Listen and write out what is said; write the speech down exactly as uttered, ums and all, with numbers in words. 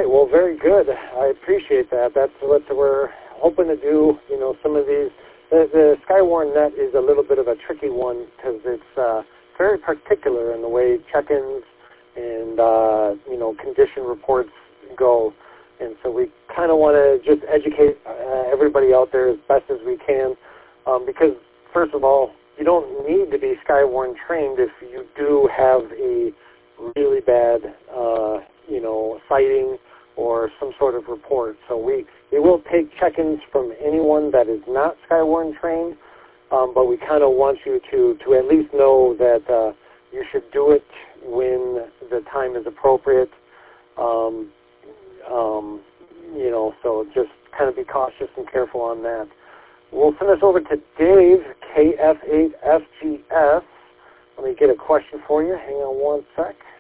right. Well, very good. I appreciate that. That's what we're hoping to do. You know, some of these. The, the Skywarn net is a little bit of a tricky one because it's uh, very particular in the way check-ins and uh, you know condition reports go, and so we kind of want to just educate uh, everybody out there as best as we can, um, because first of all, you don't need to be Skywarn trained if you do have a really bad uh, you know sighting or some sort of report. So we, we will take check-ins from anyone that is not Skywarn trained, um, but we kind of want you to, to at least know that uh, you should do it when the time is appropriate. Um, um, you know, so just kind of be cautious and careful on that. We'll send this over to Dave, K F eight F G S. Let me get a question for you. Hang on one sec.